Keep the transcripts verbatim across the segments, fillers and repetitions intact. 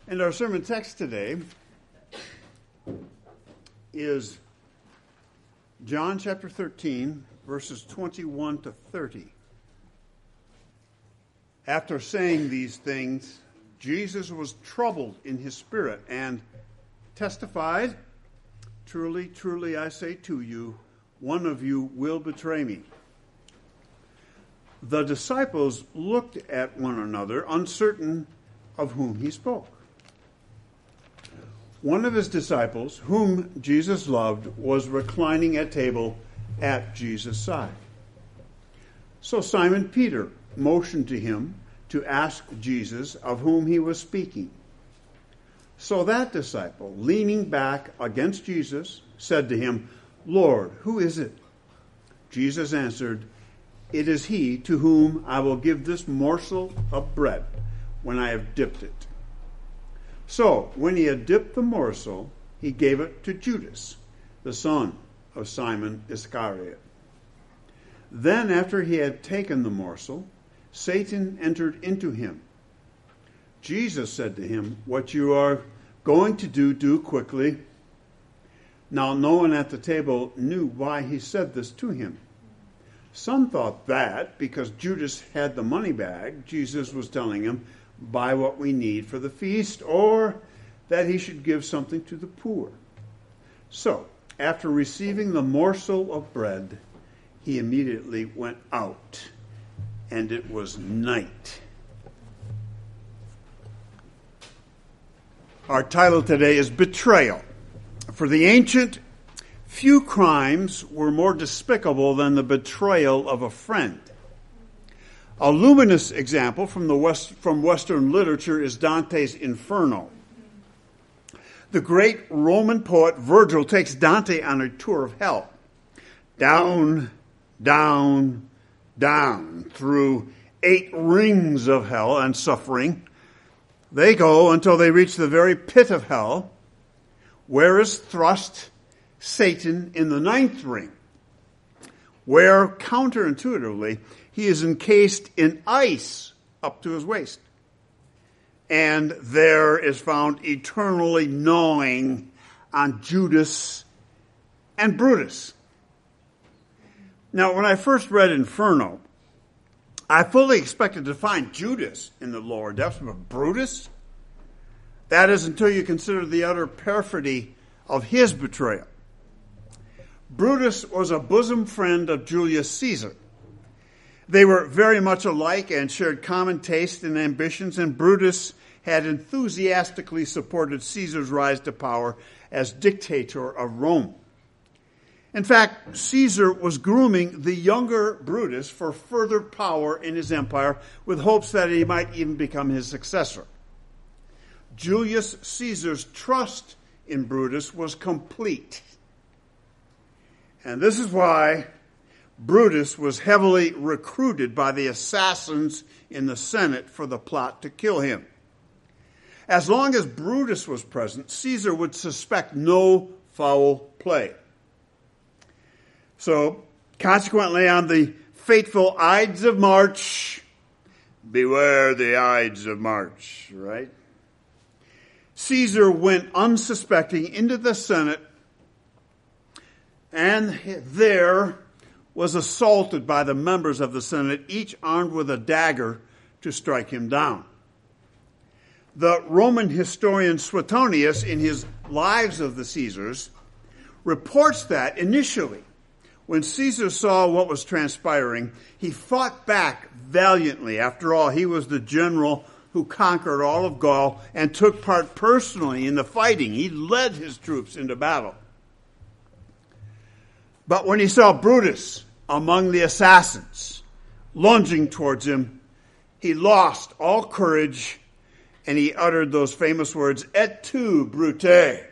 And our sermon text today is John chapter thirteen, verses twenty-one to thirty. After saying these things, Jesus was troubled in his spirit and testified, "Truly, truly, I say to you, one of you will betray me." The disciples looked at one another, uncertain of whom he spoke. One of his disciples, whom Jesus loved, was reclining at table at Jesus' side. So Simon Peter motioned to him to ask Jesus of whom he was speaking. So that disciple, leaning back against Jesus, said to him, "Lord, who is it?" Jesus answered, "It is he to whom I will give this morsel of bread when I have dipped it." So, when he had dipped the morsel, he gave it to Judas, the son of Simon Iscariot. Then, after he had taken the morsel, Satan entered into him. Jesus said to him, "What you are going to do, do quickly." Now, no one at the table knew why he said this to him. Some thought that, because Judas had the money bag, Jesus was telling him, "Buy what we need for the feast," or that he should give something to the poor. So, after receiving the morsel of bread, he immediately went out, and it was night. Our title today is Betrayal. For the ancient, few crimes were more despicable than the betrayal of a friend. A luminous example from the West, from Western literature is Dante's Inferno. The great Roman poet Virgil takes Dante on a tour of hell. Down, down, down through eight rings of hell and suffering. They go until they reach the very pit of hell, where is thrust Satan in the ninth ring, where counterintuitively he is encased in ice up to his waist. And there is found eternally gnawing on Judas and Brutus. Now, when I first read Inferno, I fully expected to find Judas in the lower depths, but Brutus? That is until you consider the utter perfidy of his betrayal. Brutus was a bosom friend of Julius Caesar. They were very much alike and shared common tastes and ambitions, and Brutus had enthusiastically supported Caesar's rise to power as dictator of Rome. In fact, Caesar was grooming the younger Brutus for further power in his empire, with hopes that he might even become his successor. Julius Caesar's trust in Brutus was complete. And this is why Brutus was heavily recruited by the assassins in the Senate for the plot to kill him. As long as Brutus was present, Caesar would suspect no foul play. So, consequently, on the fateful Ides of March, beware the Ides of March, right? Caesar went unsuspecting into the Senate, and there was assaulted by the members of the Senate, each armed with a dagger to strike him down. The Roman historian Suetonius, in his Lives of the Caesars, reports that initially, when Caesar saw what was transpiring, he fought back valiantly. After all, he was the general who conquered all of Gaul and took part personally in the fighting. He led his troops into battle. But when he saw Brutus among the assassins lunging towards him, he lost all courage and he uttered those famous words, "Et tu, Brute."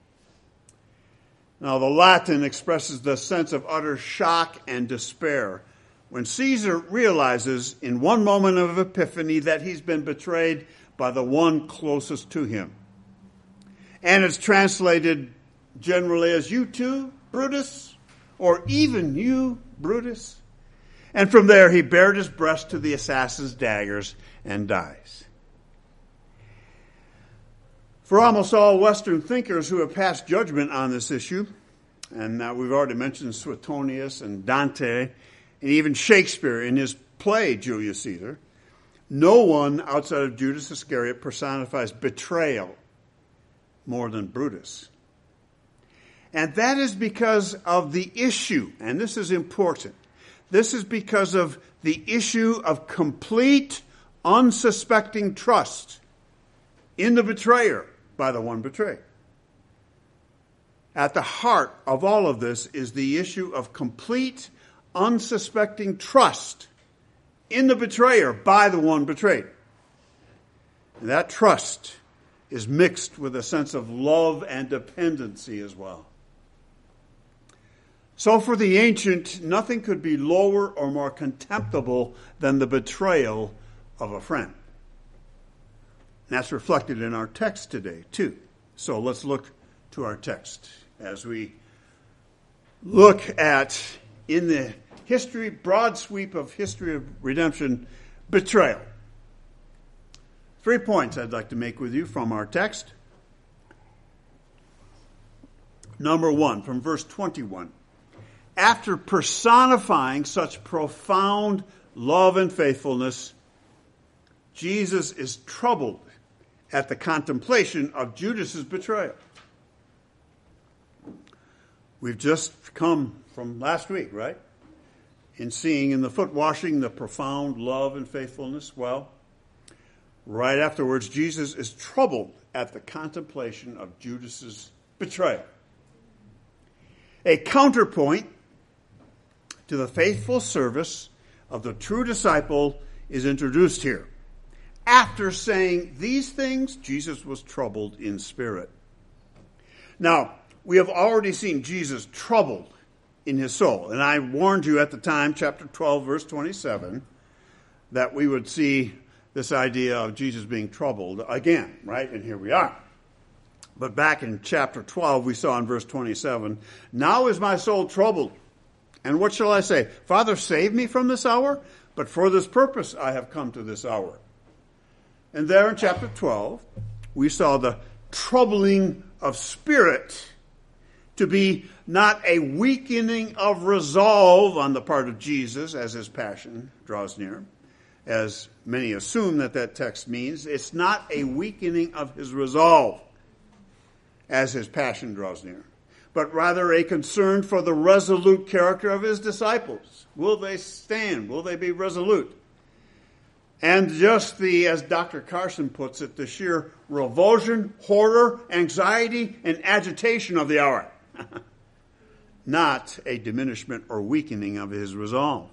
Now, the Latin expresses the sense of utter shock and despair when Caesar realizes in one moment of epiphany that he's been betrayed by the one closest to him. And it's translated generally as "you too, Brutus," or "even you, Brutus." And from there he bared his breast to the assassin's daggers and dies. For almost all Western thinkers who have passed judgment on this issue, and uh, we've already mentioned Suetonius and Dante, and even Shakespeare in his play Julius Caesar, no one outside of Judas Iscariot personifies betrayal more than Brutus. And that is because of the issue, and this is important. This is because of the issue of complete, unsuspecting trust in the betrayer by the one betrayed. At the heart of all of this is the issue of complete, unsuspecting trust in the betrayer by the one betrayed. And that trust is mixed with a sense of love and dependency as well. So for the ancient, nothing could be lower or more contemptible than the betrayal of a friend. And that's reflected in our text today, too. So let's look to our text as we look at, in the history, broad sweep of history of redemption, betrayal. Three points I'd like to make with you from our text. Number one, from verse twenty-one. After personifying such profound love and faithfulness, Jesus is troubled at the contemplation of Judas's betrayal. We've just come from last week, right? In seeing in the foot washing the profound love and faithfulness. Well, right afterwards, Jesus is troubled at the contemplation of Judas's betrayal. A counterpoint to the faithful service of the true disciple is introduced here. After saying these things, Jesus was troubled in spirit. Now, we have already seen Jesus troubled in his soul. And I warned you at the time, chapter twelve, verse twenty-seven, that we would see this idea of Jesus being troubled again, right? And here we are. But back in chapter twelve, we saw in verse twenty-seven, now is my soul troubled. And what shall I say? Father, save me from this hour? But for this purpose I have come to this hour. And there in chapter twelve, we saw the troubling of spirit to be not a weakening of resolve on the part of Jesus as his passion draws near, as many assume that that text means. It's not a weakening of his resolve as his passion draws near, but rather a concern for the resolute character of his disciples. Will they stand? Will they be resolute? And just the, as Doctor Carson puts it, the sheer revulsion, horror, anxiety, and agitation of the hour. Not a diminishment or weakening of his resolve.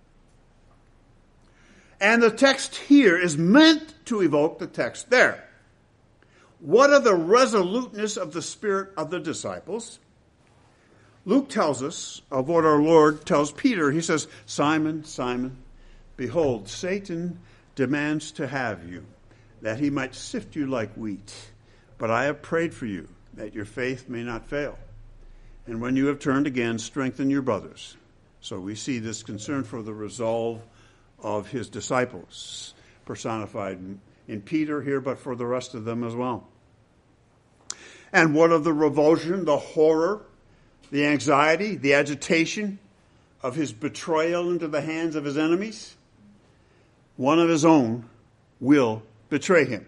And the text here is meant to evoke the text there. What are the resoluteness of the spirit of the disciples? Luke tells us of what our Lord tells Peter. He says, Simon, Simon, behold, Satan demands to have you, that he might sift you like wheat. But I have prayed for you, that your faith may not fail. And when you have turned again, strengthen your brothers. So we see this concern for the resolve of his disciples, personified in Peter here, but for the rest of them as well. And what of the revulsion, the horror, the anxiety, the agitation of his betrayal into the hands of his enemies? One of his own will betray him.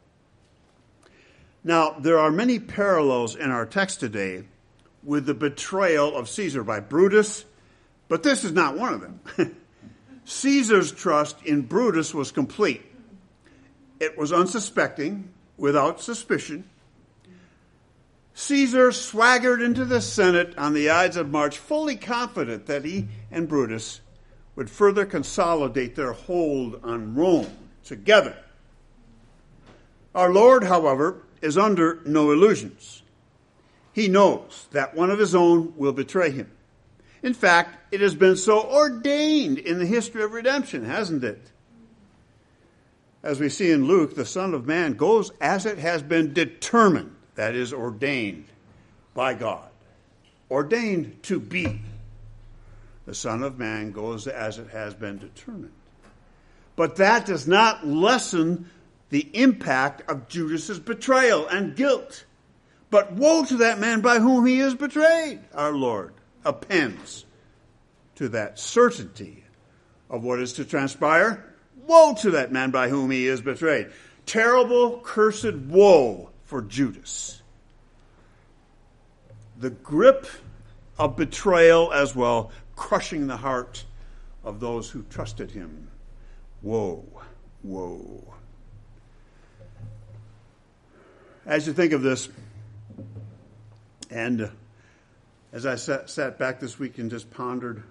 Now, there are many parallels in our text today with the betrayal of Caesar by Brutus, but this is not one of them. Caesar's trust in Brutus was complete. It was unsuspecting, without suspicion. Caesar swaggered into the Senate on the Ides of March, fully confident that he and Brutus would further consolidate their hold on Rome together. Our Lord, however, is under no illusions. He knows that one of his own will betray him. In fact, it has been so ordained in the history of redemption, hasn't it? As we see in Luke, the Son of Man goes as it has been determined, that is, ordained by God. Ordained to be. The Son of Man goes as it has been determined. But that does not lessen the impact of Judas's betrayal and guilt. But woe to that man by whom he is betrayed, our Lord appends to that certainty of what is to transpire. Woe to that man by whom he is betrayed. Terrible, cursed woe for Judas. The grip of betrayal as well, crushing the heart of those who trusted him. Woe, woe. As you think of this, and as I sat, sat back this week and just pondered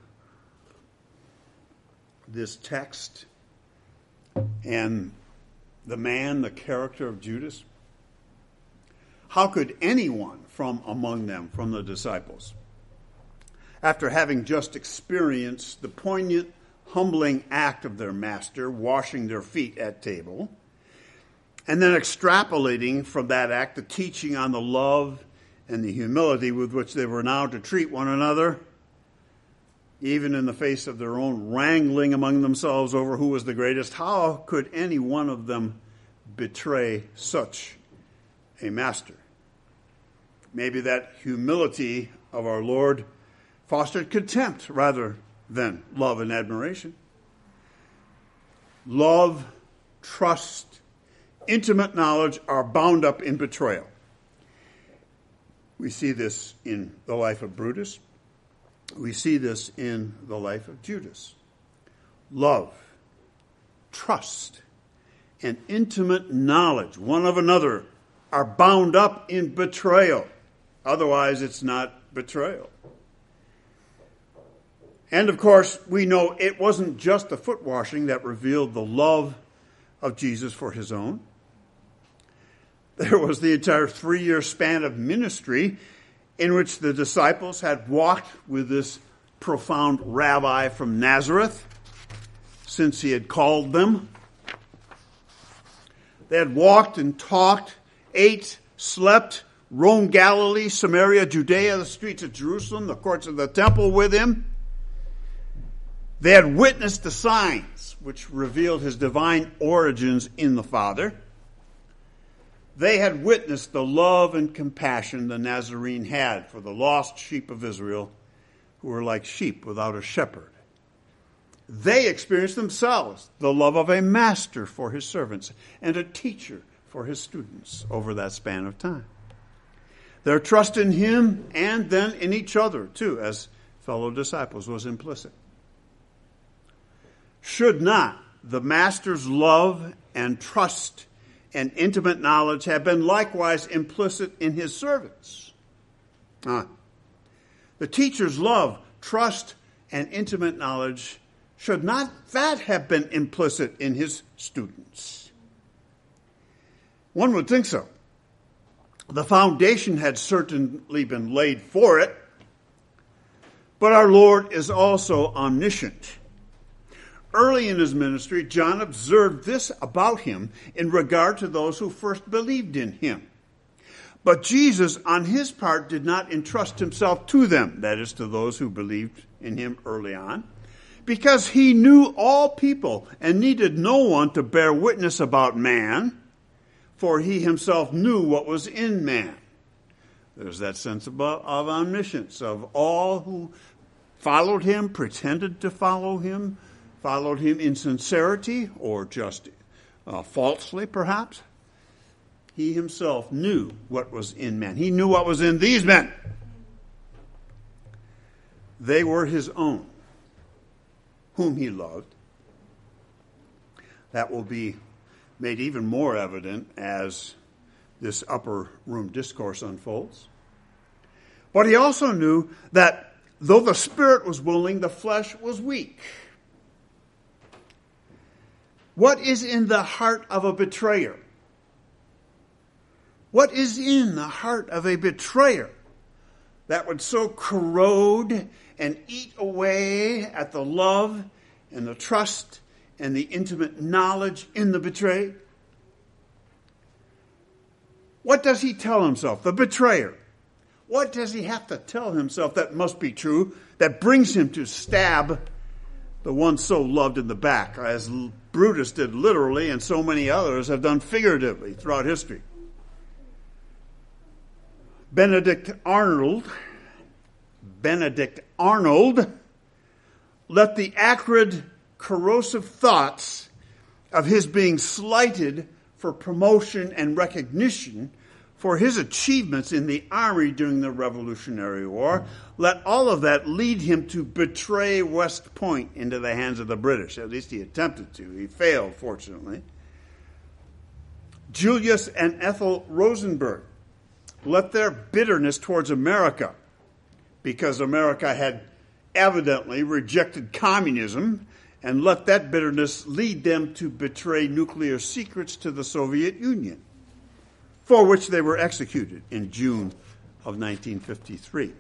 this text and the man, the character of Judas, how could anyone from among them, from the disciples, after having just experienced the poignant, humbling act of their master, washing their feet at table, and then extrapolating from that act the teaching on the love and the humility with which they were now to treat one another, even in the face of their own wrangling among themselves over who was the greatest, how could any one of them betray such a master? Maybe that humility of our Lord fostered contempt rather than love and admiration. Love, trust, intimate knowledge are bound up in betrayal. We see this in the life of Brutus. We see this in the life of Judas. Love, trust, and intimate knowledge, one of another, are bound up in betrayal. Otherwise, it's not betrayal. And of course, we know it wasn't just the foot washing that revealed the love of Jesus for his own. There was the entire three-year span of ministry in which the disciples had walked with this profound rabbi from Nazareth since he had called them. They had walked and talked, ate, slept, roamed Galilee, Samaria, Judea, the streets of Jerusalem, the courts of the temple with him. They had witnessed the signs which revealed his divine origins in the Father. They had witnessed the love and compassion the Nazarene had for the lost sheep of Israel who were like sheep without a shepherd. They experienced themselves the love of a master for his servants and a teacher for his students over that span of time. Their trust in him and then in each other, too, as fellow disciples, was implicit. Should not the master's love and trust and intimate knowledge have been likewise implicit in his servants? Ah. The teacher's love, trust, and intimate knowledge, should not that have been implicit in his students? One would think so. The foundation had certainly been laid for it, but our Lord is also omniscient. Early in his ministry, John observed this about him in regard to those who first believed in him. But Jesus, on his part, did not entrust himself to them, that is, to those who believed in him early on, because he knew all people and needed no one to bear witness about man, for he himself knew what was in man. There's that sense of, of omniscience, of all who followed him, pretended to follow him, followed him in sincerity or just uh, falsely, perhaps. He himself knew what was in men. He knew what was in these men. They were his own, whom he loved. That will be made even more evident as this upper room discourse unfolds. But he also knew that though the spirit was willing, the flesh was weak. What is in the heart of a betrayer? What is in the heart of a betrayer that would so corrode and eat away at the love and the trust and the intimate knowledge in the betrayed? What does he tell himself, the betrayer? What does he have to tell himself that must be true, that brings him to stab the one so loved in the back, as Brutus did literally, and so many others have done figuratively throughout history. Benedict Arnold, Benedict Arnold, let the acrid, corrosive thoughts of his being slighted for promotion and recognition for his achievements in the army during the Revolutionary War, let all of that lead him to betray West Point into the hands of the British. At least he attempted to. He failed, fortunately. Julius and Ethel Rosenberg let their bitterness towards America, because America had evidently rejected communism, and let that bitterness lead them to betray nuclear secrets to the Soviet Union, for which they were executed in June of nineteen fifty-three.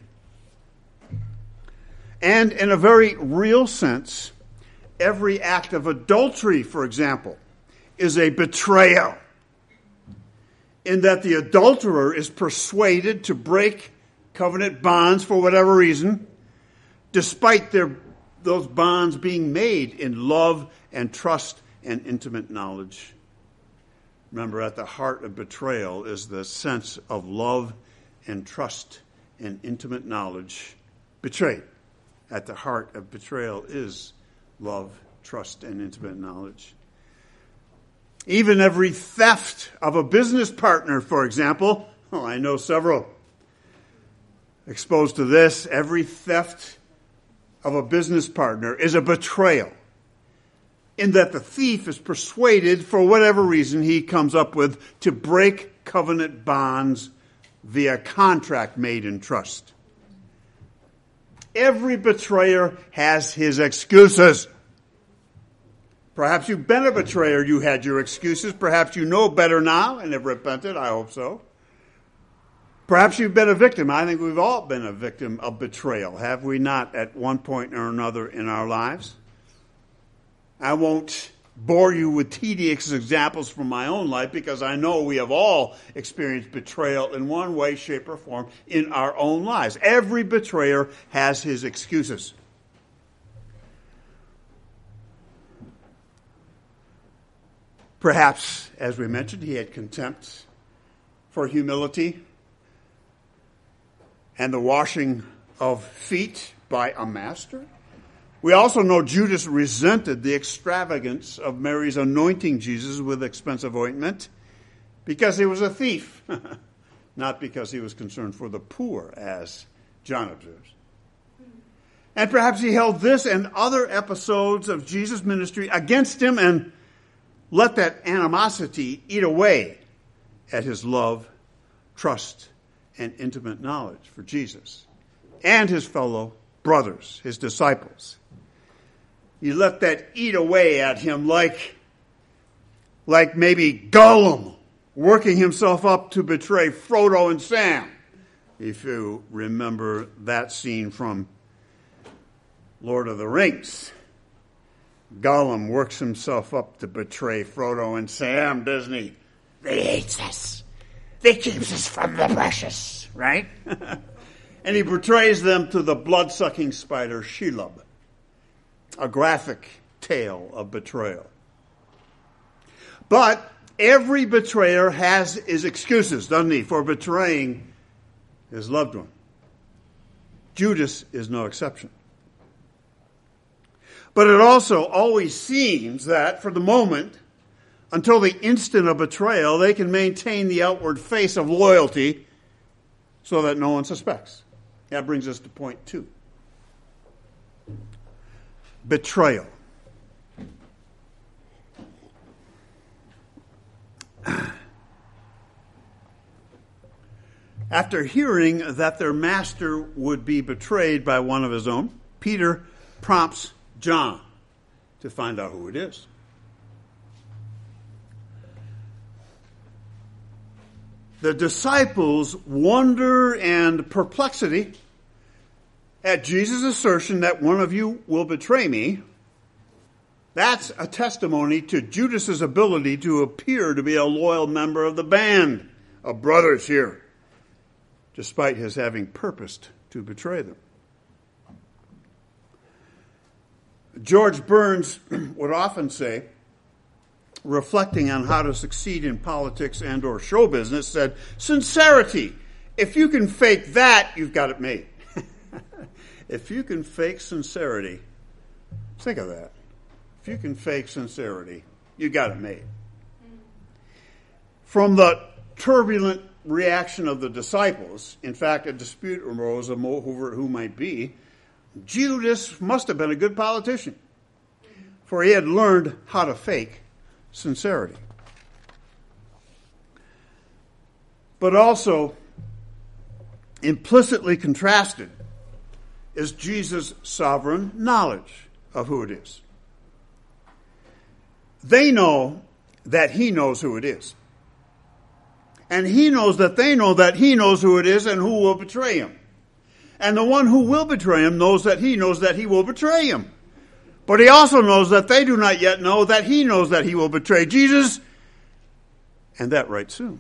And in a very real sense, every act of adultery, for example, is a betrayal, in that the adulterer is persuaded to break covenant bonds for whatever reason, despite their those bonds being made in love and trust and intimate knowledge. Remember, at the heart of betrayal is the sense of love and trust and intimate knowledge betrayed. At the heart of betrayal is love, trust, and intimate knowledge. Even every theft of a business partner, for example, oh, I know several exposed to this, every theft of a business partner is a betrayal, in that the thief is persuaded, for whatever reason he comes up with, to break covenant bonds via contract made in trust. Every betrayer has his excuses. Perhaps you've been a betrayer, you had your excuses. Perhaps you know better now and have repented. I hope so. Perhaps you've been a victim. I think we've all been a victim of betrayal, have we not, at one point or another in our lives? I won't bore you with tedious examples from my own life, because I know we have all experienced betrayal in one way, shape, or form in our own lives. Every betrayer has his excuses. Perhaps, as we mentioned, he had contempt for humility and the washing of feet by a master. We also know Judas resented the extravagance of Mary's anointing Jesus with expensive ointment because he was a thief, not because he was concerned for the poor, as John observes. And perhaps he held this and other episodes of Jesus' ministry against him and let that animosity eat away at his love, trust, and intimate knowledge for Jesus and his fellow brothers, his disciples. You let that eat away at him like, like maybe Gollum working himself up to betray Frodo and Sam. If you remember that scene from Lord of the Rings. Gollum works himself up to betray Frodo and Sam, doesn't he? They hates us. They keeps us from the precious, right? And he betrays them to the blood-sucking spider Shelob. A graphic tale of betrayal. But every betrayer has his excuses, doesn't he, for betraying his loved one. Judas is no exception. But it also always seems that, for the moment, until the instant of betrayal, they can maintain the outward face of loyalty so that no one suspects. That brings us to point two. Betrayal. After hearing that their master would be betrayed by one of his own, Peter prompts John to find out who it is. The disciples' wonder and perplexity at Jesus' assertion that one of you will betray me, that's a testimony to Judas' ability to appear to be a loyal member of the band of brothers here, despite his having purposed to betray them. George Burns would often say, reflecting on how to succeed in politics and or show business, said, sincerity. If you can fake that, you've got it made. If you can fake sincerity, think of that. If you can fake sincerity, you got it made. From the turbulent reaction of the disciples, in fact, a dispute arose over who might be. Judas must have been a good politician, for he had learned how to fake sincerity. But also, implicitly contrasted is Jesus' sovereign knowledge of who it is. They know that he knows who it is. And he knows that they know that he knows who it is and who will betray him. And the one who will betray him knows that he knows that he will betray him. But he also knows that they do not yet know that he knows that he will betray Jesus, and that right soon.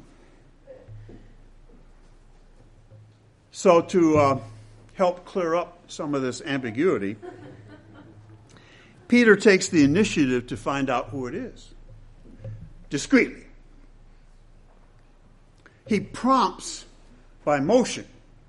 So to uh, help clear up some of this ambiguity, Peter takes the initiative to find out who it is, discreetly. He prompts by motion.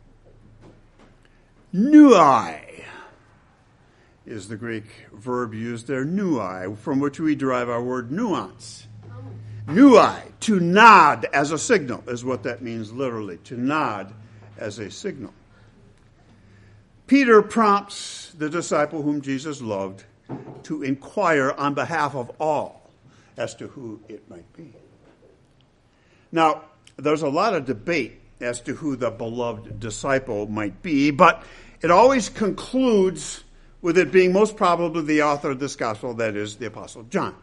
Nuai is the Greek verb used there, nuai, from which we derive our word nuance. Nuai, to nod as a signal, is what that means literally, to nod as a signal. Peter prompts the disciple whom Jesus loved to inquire on behalf of all as to who it might be. Now, there's a lot of debate as to who the beloved disciple might be, but it always concludes with it being most probably the author of this gospel, that is, the Apostle John.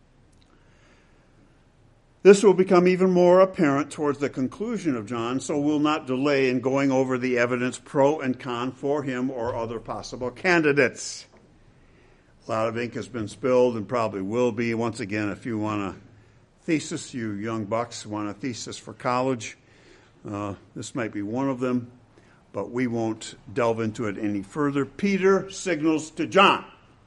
This will become even more apparent towards the conclusion of John, so we'll not delay in going over the evidence pro and con for him or other possible candidates. A lot of ink has been spilled and probably will be. Once again, if you want a thesis, you young bucks want a thesis for college, uh, this might be one of them, but we won't delve into it any further. Peter signals to John.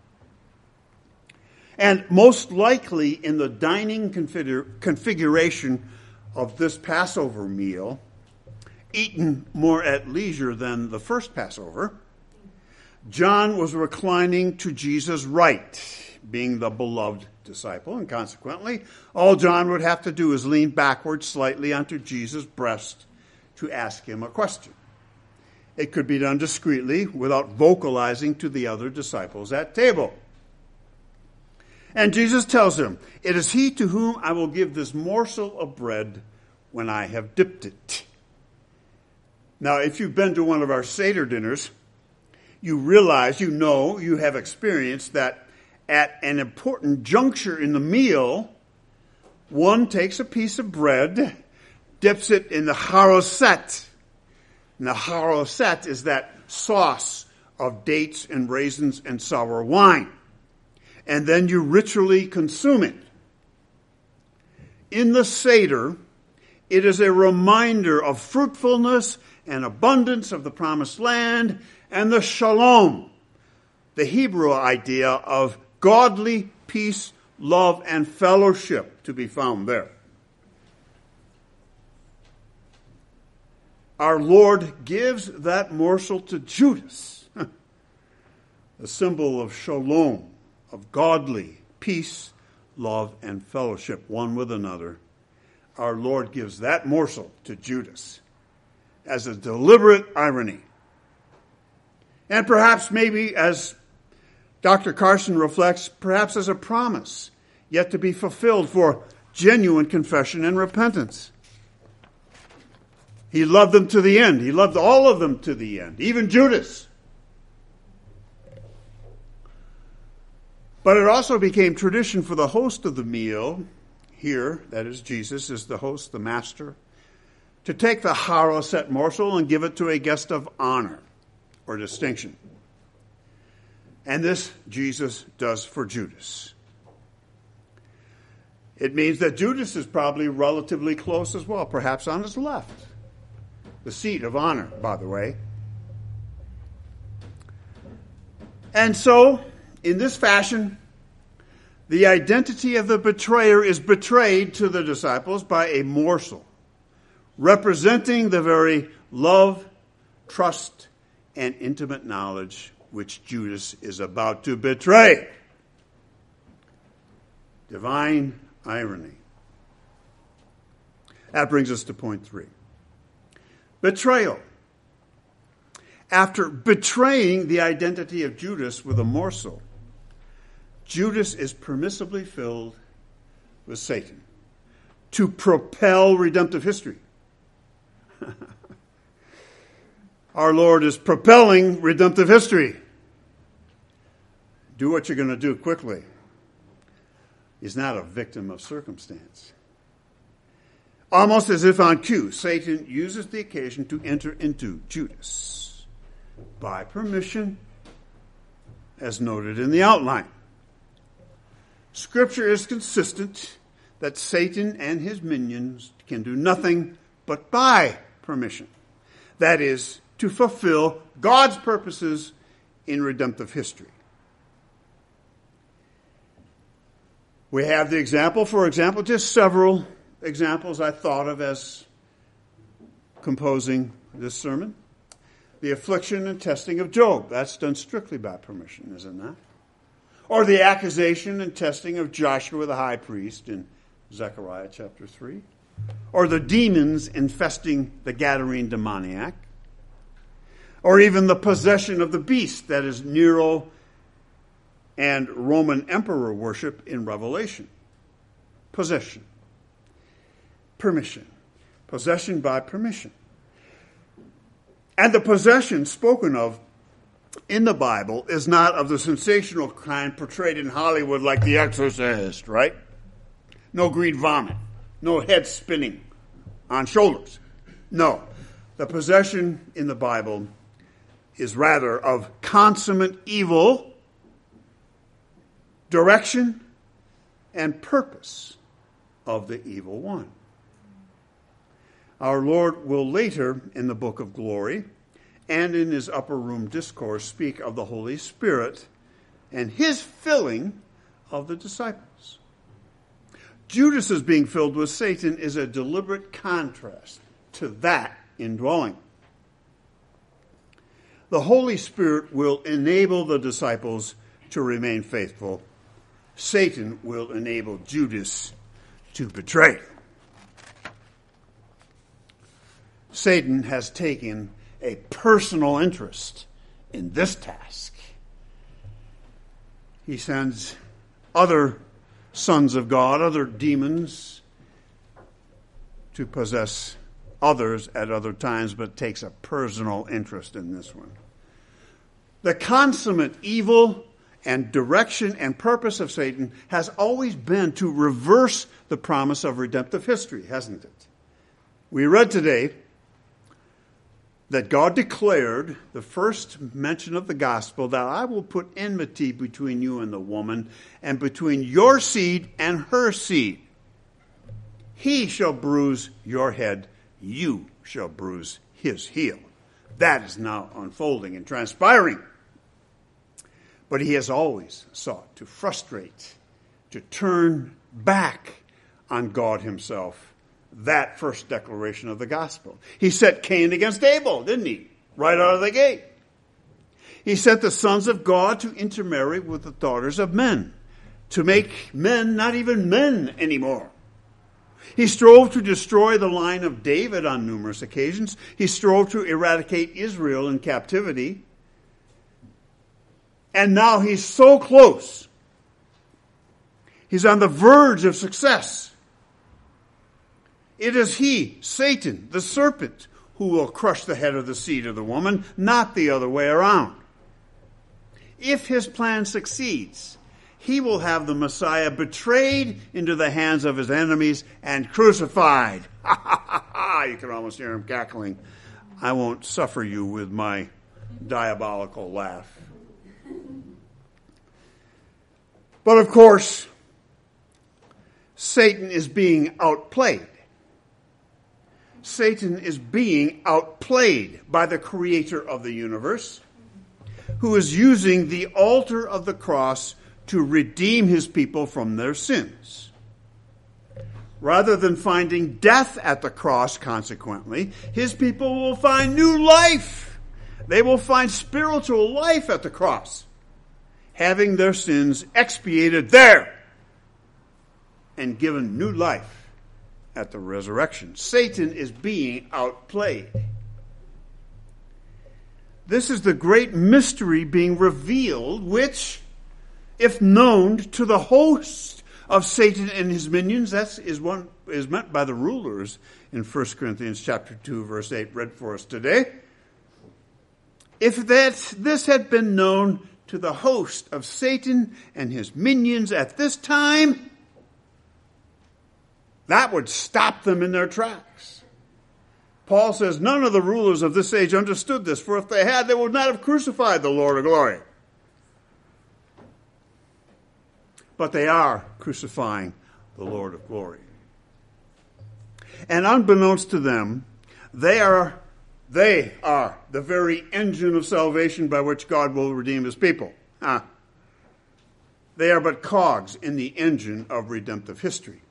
And most likely in the dining configure, configuration of this Passover meal, eaten more at leisure than the first Passover, John was reclining to Jesus' right, being the beloved disciple, and consequently, all John would have to do is lean backward slightly onto Jesus' breast to ask him a question. It could be done discreetly without vocalizing to the other disciples at table. And Jesus tells him, "It is he to whom I will give this morsel of bread when I have dipped it." Now, if you've been to one of our Seder dinners, you realize, you know, you have experienced that at an important juncture in the meal, one takes a piece of bread, dips it in the haroset. And the haroset is that sauce of dates and raisins and sour wine. And then you ritually consume it. In the Seder, it is a reminder of fruitfulness and abundance of the promised land and the shalom, the Hebrew idea of godly peace, love, and fellowship to be found there. Our Lord gives that morsel to Judas, the symbol of shalom, of godly peace, love, and fellowship one with another. Our Lord gives that morsel to Judas as a deliberate irony. And perhaps maybe, as Doctor Carson reflects, perhaps as a promise yet to be fulfilled for genuine confession and repentance. He loved them to the end. He loved all of them to the end, even Judas. But it also became tradition for the host of the meal, here, that is Jesus, is the host, the master, to take the haroset morsel and give it to a guest of honor or distinction. And this Jesus does for Judas. It means that Judas is probably relatively close as well, perhaps on his left. The seat of honor, by the way. And so, In this fashion, the identity of the betrayer is betrayed to the disciples by a morsel, representing the very love, trust, and intimate knowledge which Judas is about to betray. Divine irony. That brings us to point three. Betrayal. After betraying the identity of Judas with a morsel, Judas is permissibly filled with Satan to propel redemptive history. Our Lord is propelling redemptive history. Do what you're going to do quickly. He's not a victim of circumstance. Almost as if on cue, Satan uses the occasion to enter into Judas by permission, as noted in the outline. Scripture is consistent that Satan and his minions can do nothing but by permission. That is, to fulfill God's purposes in redemptive history. We have the example, for example, just several examples I thought of as composing this sermon. The affliction and testing of Job. That's done strictly by permission, isn't that? Or the accusation and testing of Joshua the high priest in Zechariah chapter three. Or the demons infesting the Gadarene demoniac. Or even the possession of the beast, that is Nero and Roman emperor worship in Revelation. Possession. Permission. Possession by permission. And the possession spoken of in the Bible is not of the sensational kind portrayed in Hollywood like The Exorcist, right? No green vomit. No head spinning on shoulders. No. The possession in the Bible is rather of consummate evil, direction, and purpose of the evil one. Our Lord will later in the book of Glory and in his upper room discourse speak of the Holy Spirit and his filling of the disciples. Judas' being filled with Satan is a deliberate contrast to that indwelling. The Holy Spirit will enable the disciples to remain faithful. Satan will enable Judas to betray. Satan has taken a personal interest in this task. He sends other sons of God, other demons, to possess others at other times, but takes a personal interest in this one. The consummate evil and direction and purpose of Satan has always been to reverse the promise of redemptive history, hasn't it? We read today that God declared, the first mention of the gospel, that I will put enmity between you and the woman, and between your seed and her seed. He shall bruise your head, you shall bruise his heel. That is now unfolding and transpiring. But he has always sought to frustrate, to turn back on God himself. That first declaration of the gospel. He set Cain against Abel, didn't he? Right out of the gate. He sent the sons of God to intermarry with the daughters of men, to make men not even men anymore. He strove to destroy the line of David on numerous occasions. He strove to eradicate Israel in captivity. And now he's so close. He's on the verge of success. It is he, Satan, the serpent, who will crush the head of the seed of the woman, not the other way around. If his plan succeeds, he will have the Messiah betrayed into the hands of his enemies and crucified. Ha ha ha ha! You can almost hear him cackling. I won't suffer you with my diabolical laugh. But of course, Satan is being outplayed. Satan is being outplayed by the creator of the universe. who is using the altar of the cross to redeem his people from their sins. Rather than finding death at the cross, consequently, his people will find new life. They will find spiritual life at the cross, having their sins expiated there and given new life at the resurrection. Satan is being outplayed. This is the great mystery being revealed, which, if known to the host of Satan and his minions, that is one is meant by the rulers in First Corinthians chapter two, verse eight, read for us today. If that this had been known to the host of Satan and his minions at this time, that would stop them in their tracks. Paul says, none of the rulers of this age understood this, for if they had, they would not have crucified the Lord of glory. But they are crucifying the Lord of glory. And unbeknownst to them, they are they are the very engine of salvation by which God will redeem his people. Ah. They are but cogs in the engine of redemptive history.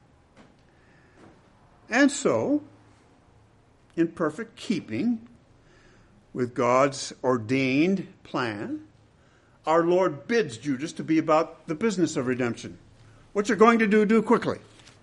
And so, in perfect keeping with God's ordained plan, our Lord bids Judas to be about the business of redemption. What you're going to do, do quickly.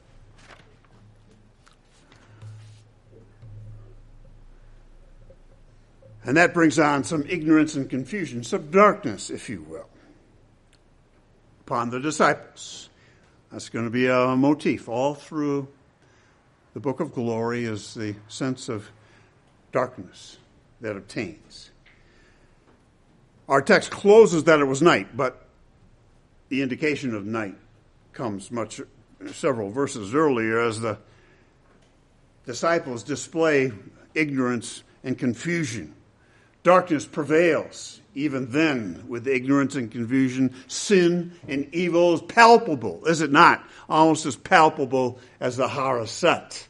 And that brings on some ignorance and confusion, some darkness, if you will, upon the disciples. That's going to be a motif all through the book of glory, is the sense of darkness that obtains. Our text closes that it was night, but the indication of night comes much several verses earlier as the disciples display ignorance and confusion. Darkness prevails even then with ignorance and confusion. Sin and evil is palpable, is it not? Almost as palpable as the Haraset.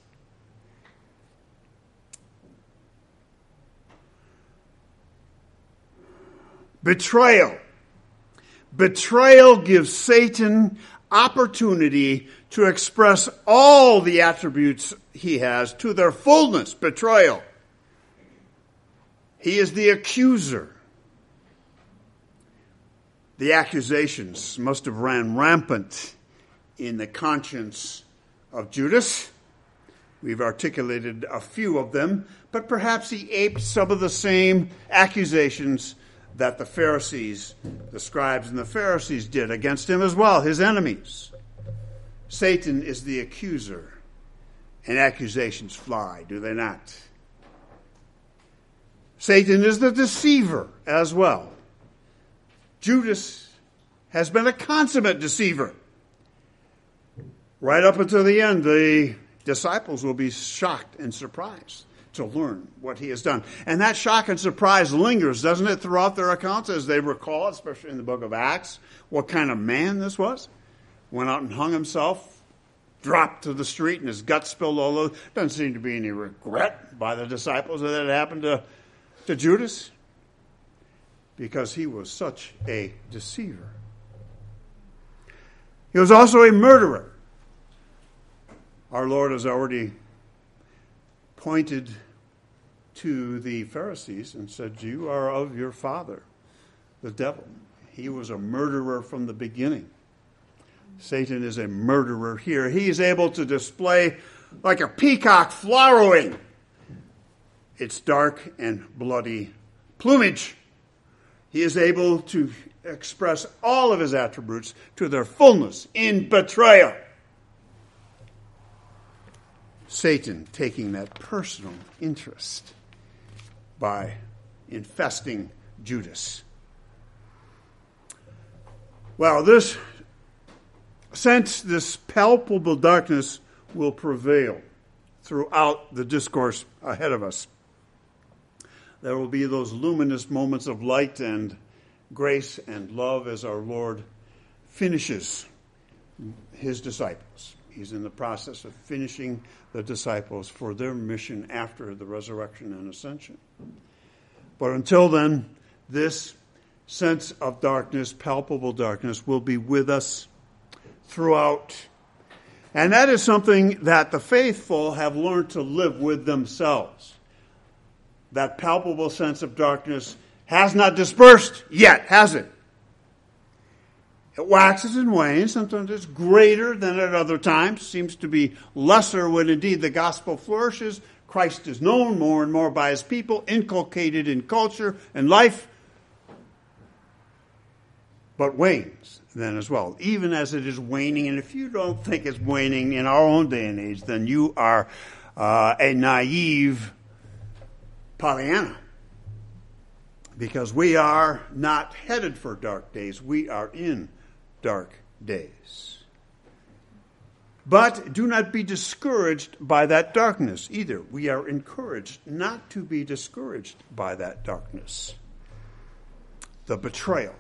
Betrayal. Betrayal gives Satan opportunity to express all the attributes he has to their fullness. Betrayal. He is the accuser. The accusations must have ran rampant in the conscience of Judas. We've articulated a few of them, but perhaps he aped some of the same accusations that the Pharisees, the scribes and the Pharisees did against him as well, his enemies. Satan is the accuser, and accusations fly, do they not? Satan is the deceiver as well. Judas has been a consummate deceiver. Right up until the end, the disciples will be shocked and surprised to learn what he has done. And that shock and surprise lingers, doesn't it, throughout their accounts as they recall, especially in the book of Acts, what kind of man this was. Went out and hung himself, dropped to the street, and his guts spilled all over. Doesn't seem to be any regret by the disciples that it happened to, to Judas, because he was such a deceiver. He was also a murderer. Our Lord has already pointed to the Pharisees and said, you are of your father, the devil. He was a murderer from the beginning. Satan is a murderer here. He is able to display like a peacock flowering its dark and bloody plumage. He is able to express all of his attributes to their fullness in betrayal. Satan taking that personal interest by infesting Judas. Well, this sense, this palpable darkness will prevail throughout the discourse ahead of us. There will be those luminous moments of light and grace and love as our Lord finishes his disciples. He's in the process of finishing the disciples for their mission after the resurrection and ascension. But until then, this sense of darkness, palpable darkness, will be with us throughout. And that is something that the faithful have learned to live with themselves. That palpable sense of darkness has not dispersed yet, has it? It waxes and wanes. Sometimes it's greater than at other times. Seems to be lesser when indeed the gospel flourishes. Christ is known more and more by his people, inculcated in culture and life, but wanes then as well, even as it is waning. And if you don't think it's waning in our own day and age, then you are uh, a naive Pollyanna. Because we are not headed for dark days. We are in dark days. But do not be discouraged by that darkness either. We are encouraged not to be discouraged by that darkness. The betrayal.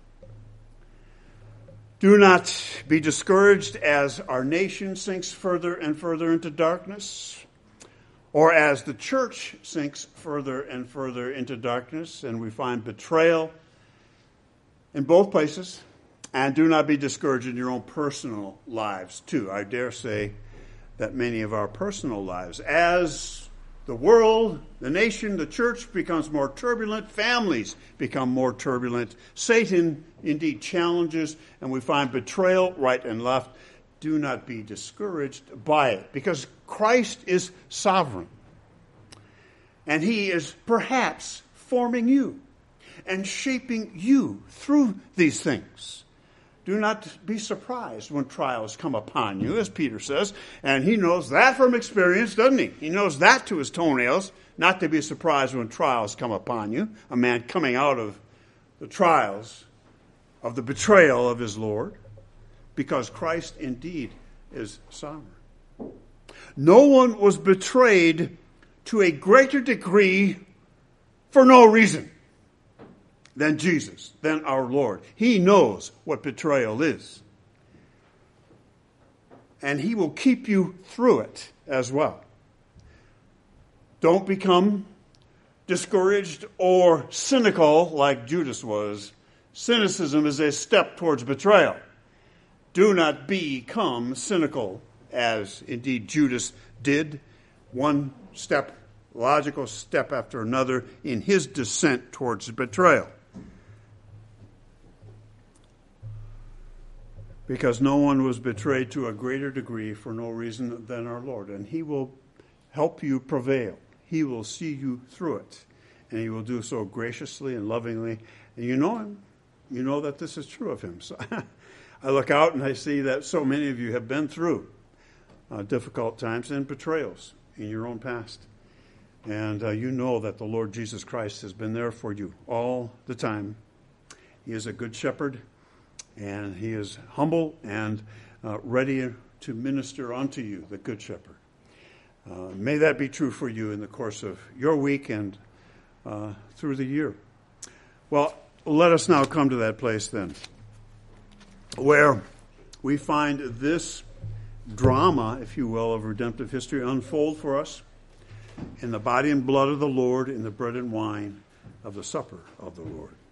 Do not be discouraged as our nation sinks further and further into darkness, or as the church sinks further and further into darkness, and we find betrayal in both places. And do not be discouraged in your own personal lives, too. I dare say that many of our personal lives, as the world, the nation, the church becomes more turbulent, families become more turbulent, Satan indeed challenges, and we find betrayal right and left. Do not be discouraged by it, because Christ is sovereign. And he is perhaps forming you and shaping you through these things. Do not be surprised when trials come upon you, as Peter says. And he knows that from experience, doesn't he? He knows that to his toenails, not to be surprised when trials come upon you. A man coming out of the trials of the betrayal of his Lord, because Christ indeed is sovereign. No one was betrayed to a greater degree for no reason than Jesus, than our Lord. He knows what betrayal is. And he will keep you through it as well. Don't become discouraged or cynical like Judas was. Cynicism is a step towards betrayal. Do not become cynical, as indeed Judas did. One step, logical step after another in his descent towards betrayal. Because no one was betrayed to a greater degree for no reason than our Lord. And he will help you prevail. He will see you through it. And he will do so graciously and lovingly. And you know him. You know that this is true of him. So I look out and I see that so many of you have been through uh, difficult times and betrayals in your own past. And uh, you know that the Lord Jesus Christ has been there for you all the time. He is a good shepherd. And he is humble and uh, ready to minister unto you, the Good Shepherd. Uh, may that be true for you in the course of your week and uh, through the year. Well, let us now come to that place then, where we find this drama, if you will, of redemptive history unfold for us in the body and blood of the Lord, in the bread and wine of the supper of the Lord.